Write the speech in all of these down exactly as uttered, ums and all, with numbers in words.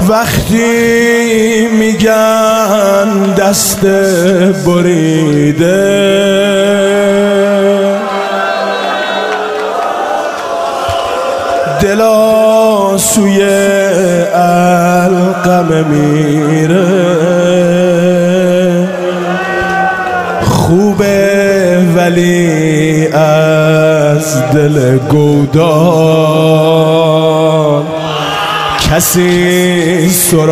وقتی میگن دست بریده دلا سوی القمه میره، خوبه ولی از دل گودان کسی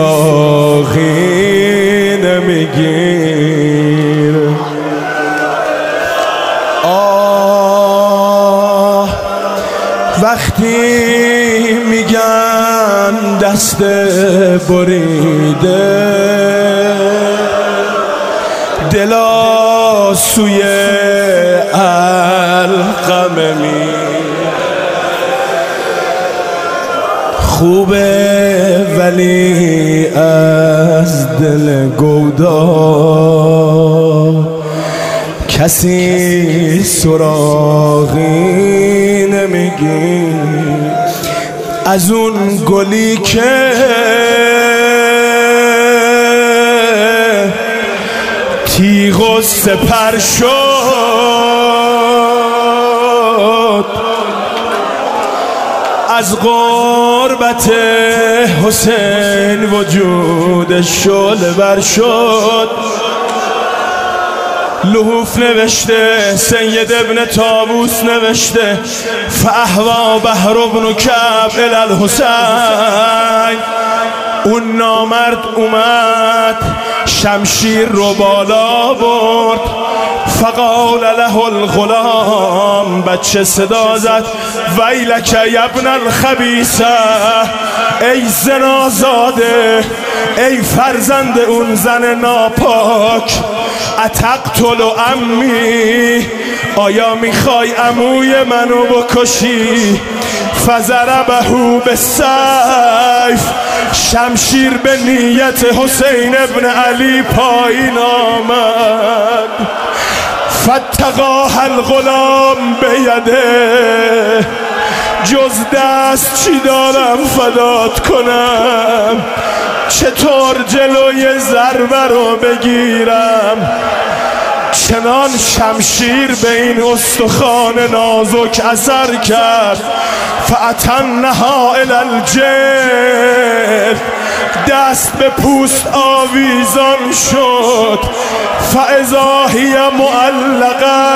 سراغی نمیگیر. آه وقتی میگن دست بریده دلا سوی القمه میره، خوبه ولی از دل گودا کسی سراغی نمیگی. از اون گلی که تیغ و سپر شد، از غربت حسین وجودش شعله ور شد. لحوف نوشته، سید ابن طاووس نوشته فاهوا بحر ابن کعب الی الحسین. اون نامرد اومد شمشیر رو بالا برد، فقال له الغلام، بچه صدا زد ویلک یبن الخبیثه، ای زنازاده، ای فرزند اون زن ناپاک، اتقتل امی، آیا میخوای عموی منو بکشی؟ فضربه بالسیف، شمشیر به نیت حسین ابن علی پایین آمد. فتقاه الغلام بیده، جز دست چی دارم فدات کنم؟ چطور جلوی ضربه رو بگیرم؟ چنان شمشیر به این استخوان نازک اثر کرد، فاتنها الی الجلد، دست به پوست آویزان شد. فاذا هی معلقه،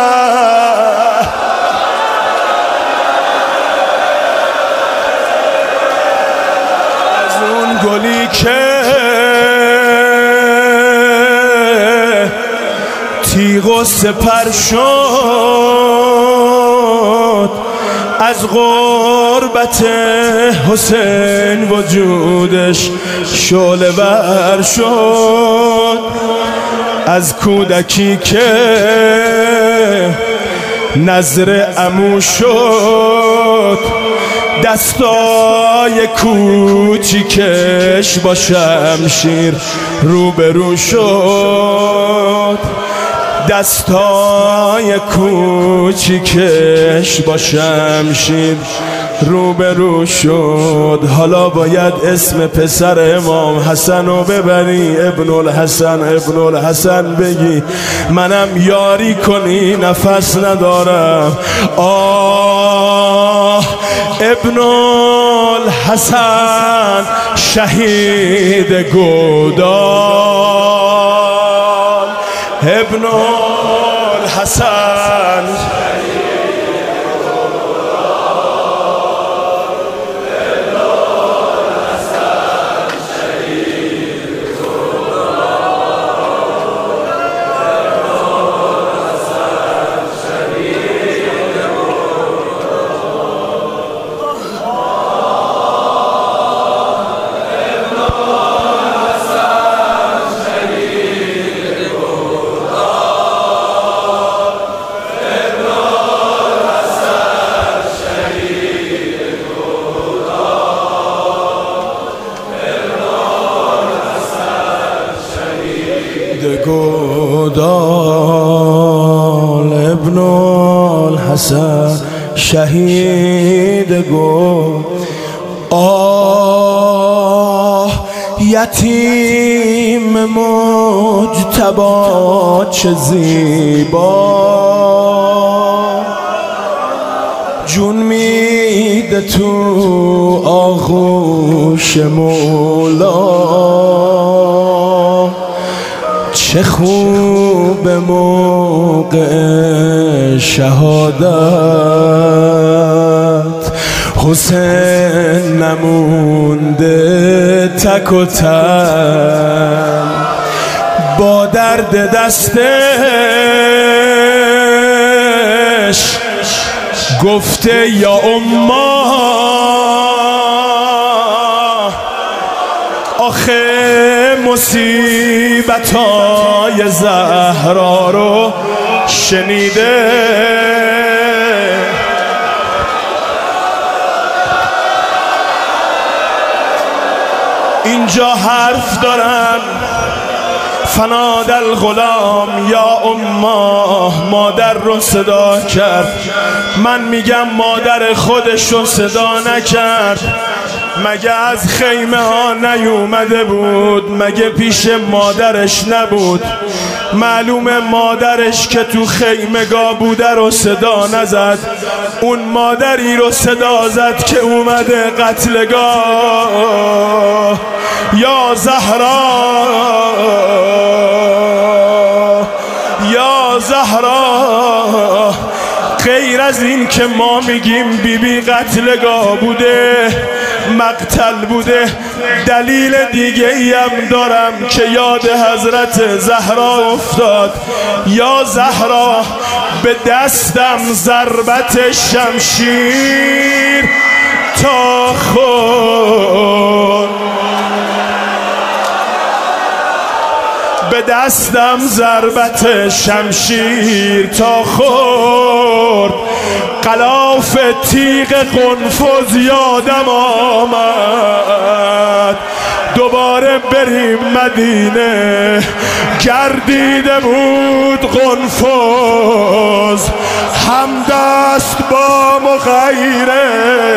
از اون گلی که تیغ و سپر شد، از غربت حسین وجودش شعله ور شد. از کودکی که نظر عمو شد، دستای کوچیکش با شمشیر روبرو شد، دستای کوچیکش با شمشیر روبرو شد. حالا باید اسم پسر امام حسن رو ببری، ابن الحسن ابن الحسن بگی، منم یاری کنی نفس ندارم. آه ابن الحسن شهید گودال، ابن الحسن گودال، ابن الحسن شهید گو. آه یتیم مجتبی چه زیبا جون میده تو آغوش مولا، چه خوب موقع شهادت حسین نمونده تک و تن با درد دستش گفته یا اما آخه مصیبتای زهرا رو شنیده. اینجا حرف دارن فناد الغلام یا اما، مادر رو صدا کرد. من میگم مادر خودش رو صدا نکرد. مگه از خیمه ها نیومده بود؟ مگه پیش مادرش نبود؟ معلومه مادرش که تو خیمگاه بوده رو صدا نزد، اون مادری رو صدا زد که اومده قتلگاه. یا زهرا یا زهرا، غیر از این که ما میگیم بیبی بی قتلگاه بوده، مقتل بوده، دلیل دیگه ای هم دارم که یاد حضرت زهرا افتاد. یا زهرا به دستم ضربت شمشیر تا خورد، به دستم ضربت شمشیر تا خورد، غلاف تیغ قنفذ یادم آمد. دوباره بریم مدینه، گردیده بود قنفذ، همدست با مغیره،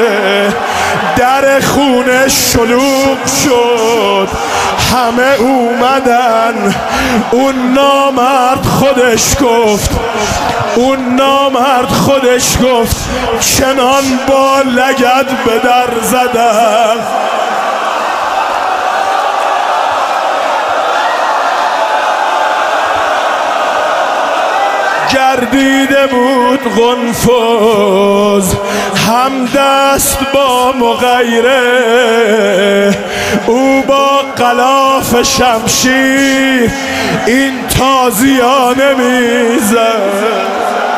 در خونه شلوغ شد، همه اومدن. اون نامرد خودش گفت اون نامرد خودش گفت چنان با لگد به در زدم. گردیده بود قنفذ، همدست با مغیره، او با غلاف شمشیر این تازیانه میزد.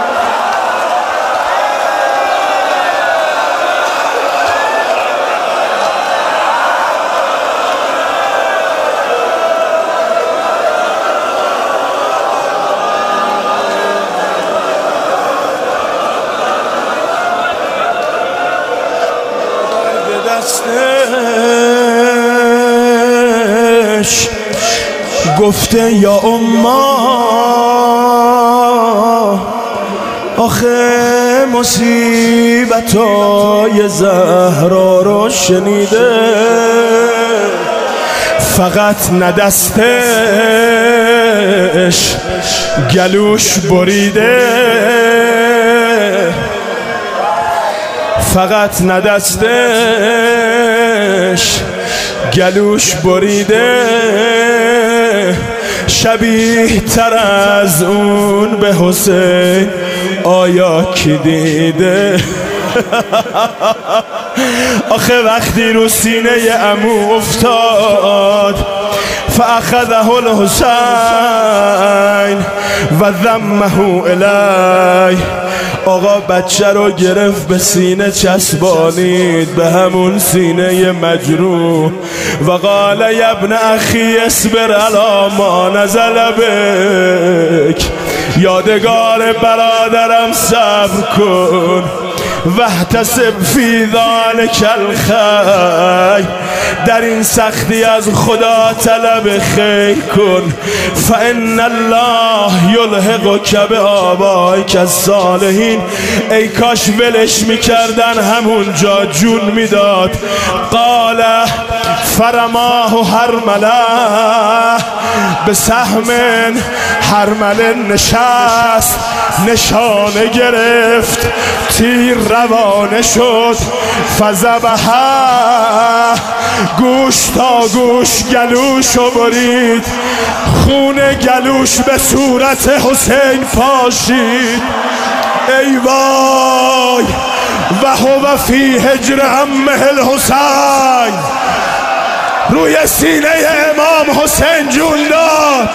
گفته یا اما آخه مصیبتای زهرا رو شنیده، فقط ندستش گلوش بریده، فقط ندستش گلوش بریده. شبیه تر از اون به حسین آیا کی دیده؟ آخه وقتی رو سینه عمو افتاد، فاخذه الحسین و ضمه الی، آقا بچه رو گرفت به سینه چسبانید، به همون سینه مجروح، و قال یا ابن اخی اصبر علی ما نزل بک، یادگار برادرم صبر کن، واحتسب فی ذلک الخیر، در این سختی از خدا طلب خیر کن. فان الله یلحقک بآبائک الصالحین، ای کاش ولش میکردن همونجا جون میداد. قال فرماه هرمله، به سهم هرمله نشست، نشانه گرفت، تیر روانه شد. فذبحه، گوش تا گوش گلوشو برید، خون گلوش به صورت حسین پاشید. ای وای، و هو فی حجر عمه الحسین، روی سینه امام حسین جون داد.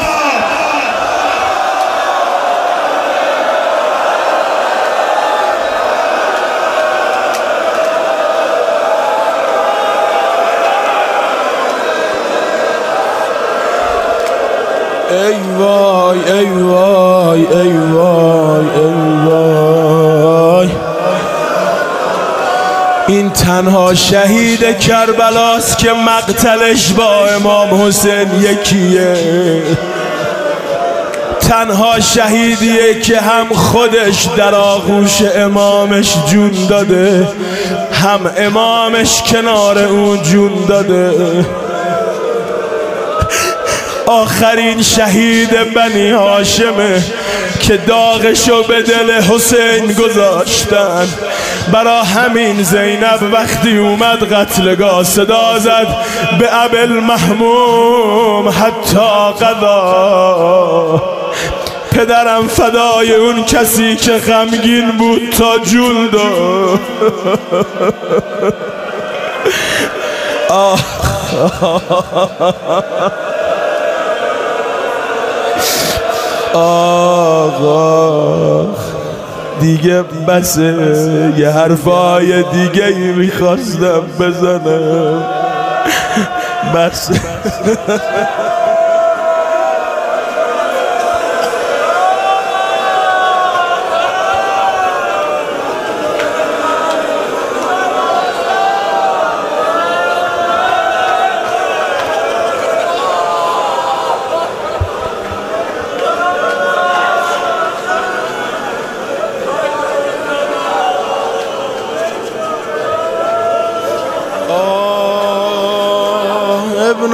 ای وای ای وای ای وای ای وای، این تنها شهید کربلاست که مقتلش با امام حسین یکیه. تنها شهیدیه که هم خودش در آغوش امامش جون داده، هم امامش کنار اون جون داده. آخرین شهید بنی هاشمه که داغشو به دل حسین گذاشتن. برا همین زینب وقتی اومد قتلگاه صدا زد به ابوالمحموم حتی قضا، پدرم فدای اون کسی که غمگین بود تا جون داد. آه آقا دیگه بسه، یه حرفای دیگه ای میخواستم بزنم بس. ابن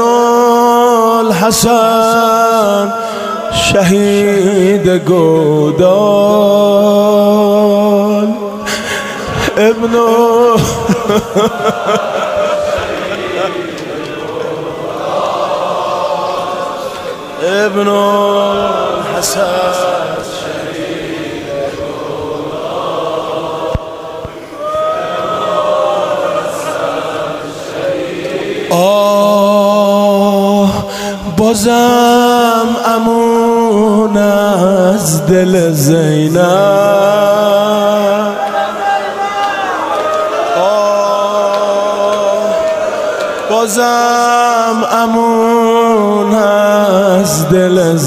الحسن شهید گودال، ابن ابن الحسن بازم امون از دل زینب، بازم امون از دل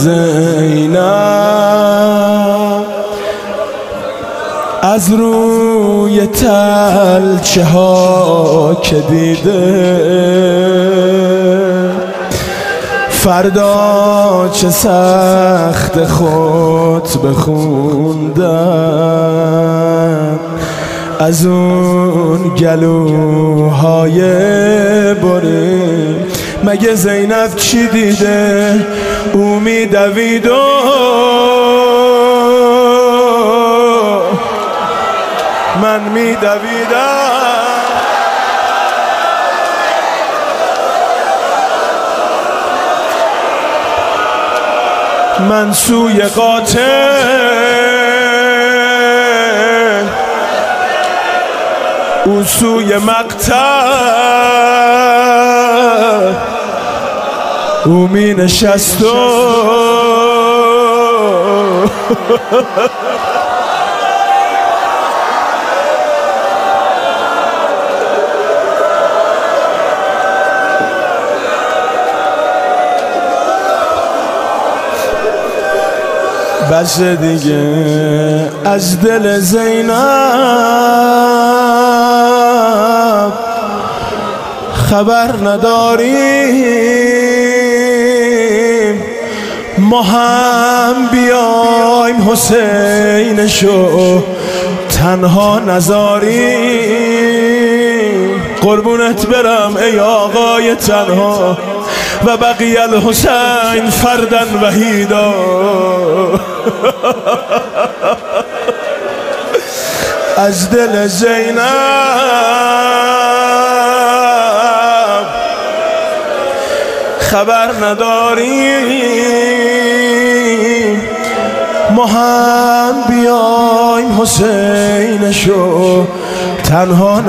زینب. از روی تلچه ها که دیده فردا چه سخت خطبه خوندم، از اون گلوهای بره. مگه زینب چی دیده؟ او میدوید و من میدویدم. من سوی قاتل، او سوی مقتل، او می نشست و بس دیگه از دل زینب خبر نداریم ما هم بیایم حسینشو تنها نذاریم. قربونت برم ای آقای تنها و بقی الحسین فردن وحیدا. از دل زینب خبر نداریم ما هم بیایم حسینشو تنها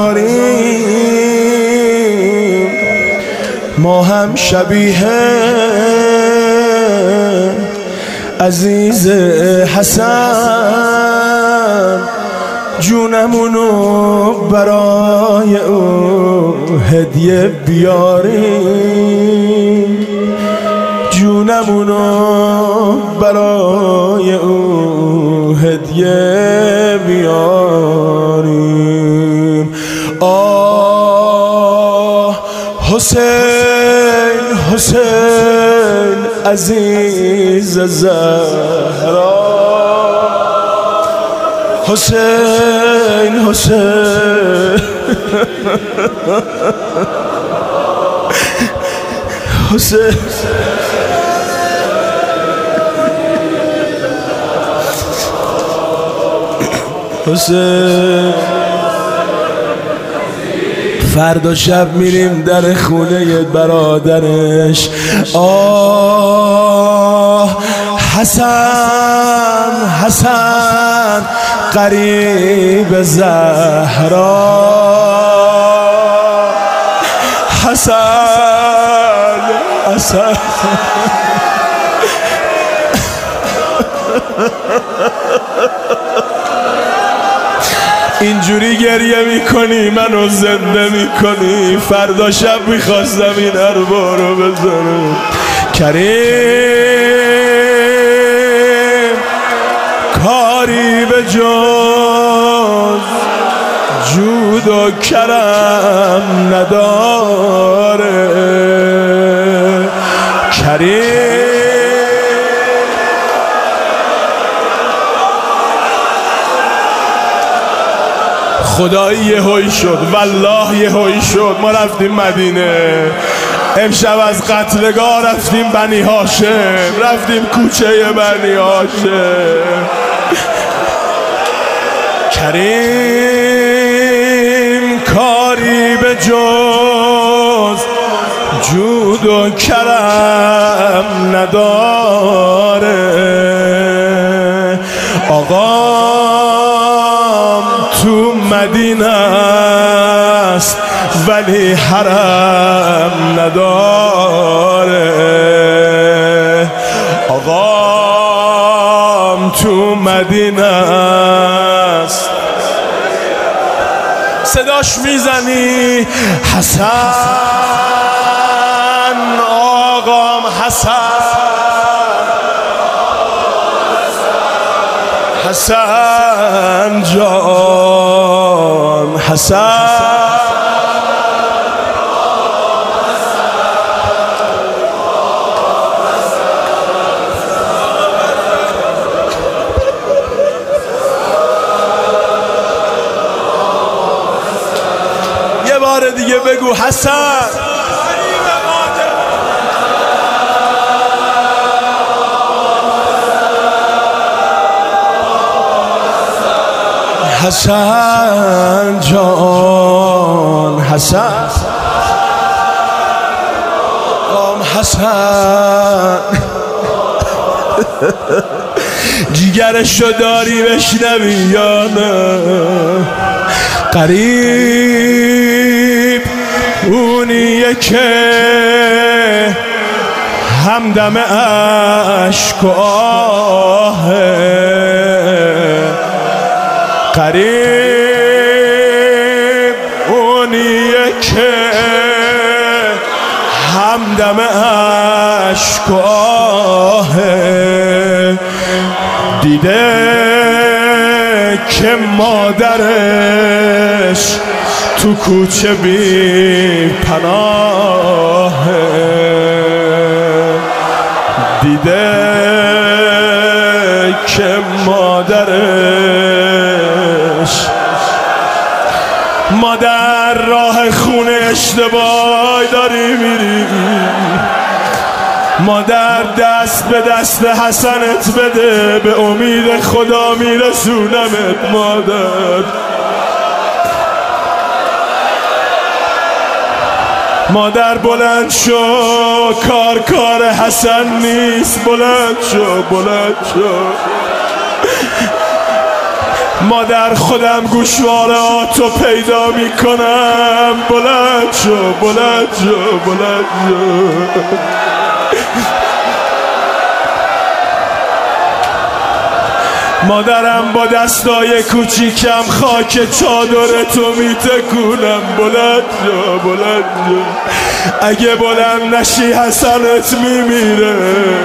نذاریم. ما هم شبیه عزیز حسن جونمونو برای او هدیه بیاریم. جونمونو برای او هدیه بیاریم. آه حسین حسین عزیز زهرا حسین حسین حسین حسین فردا شب میریم در خونه برادرش. آه حسن حسن قریب زهرا حسن حسن اینجوری گریه میکنی منو زنده میکنی. فردا شب میخواستم این اربا رو بزنم. کریم کاری به جز جود و کرم نداره. کریم خدایی یه هوی شد والله یه هوی شد. ما رفتیم مدینه امشب از قتلگاه رفتیم بنی هاشم رفتیم کوچه بنی هاشم. کریم کاری به جز جود و کرم نداره. آقام تو مدینه است ولی حرم نداره. آقام تو مدینه است صداش میزنی حسن آقام حسن حسن جان حسن یه بار دیگه بگو حسن حسن جان حسن آم حسن جیگرشو داری بشنوی یا نه؟ قریب اونیه که همدم عشق و آهه. قریب اونیه که همدم عشق و آهه. دیده که مادرش تو کوچه بی پناه دیده که مادرش مادر راه خونه اشتباهی داری میری، مادر دست به دست حسنت بده، به امید خدا میرسونمت مادر. مادر بلند شو، کار کار حسن نیست، بلند شو بلند شو. مادر خودم گوشوارهاتو پیدا میکنم، بلند شو بلند شو بلند شو. مادرم با دستای کوچیکم خاک چادرتو میتکونم، بلند شو بلند شو. اگه بلند نشی حسنت میمیره.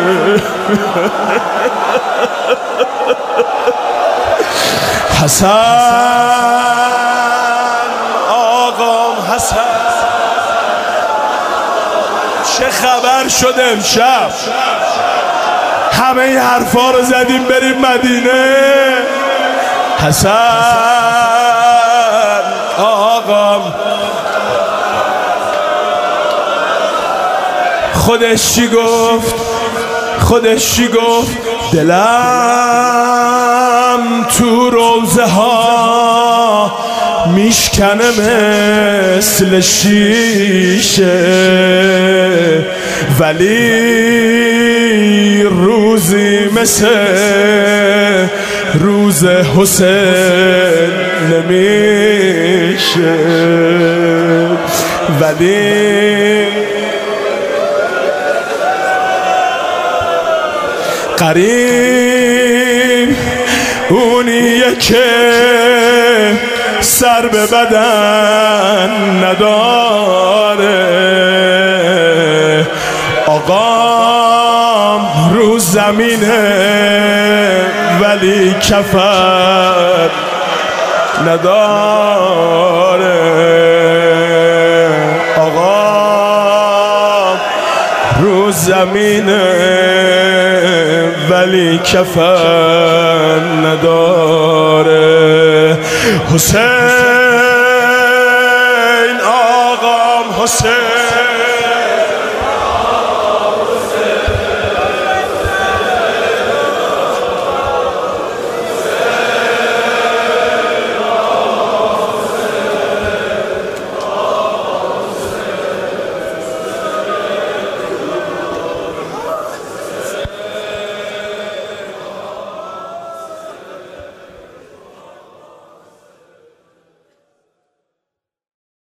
حسن آقام حسن، چه خبر شد امشب؟ همه این حرفا رو زدیم بریم مدینه. حسن آقام خودش چی گفت؟ خودش چی گفت؟ دلم تو روزه ها میشکنه مثل شیشه، ولی روزی مثل روز حسین نمیشه. ولی قریب اونیه که سر به بدن نداره، آقام رو زمینه ولی کفر نداره. آقام رو زمینه ولی کفن نداره. حسین آقام حسین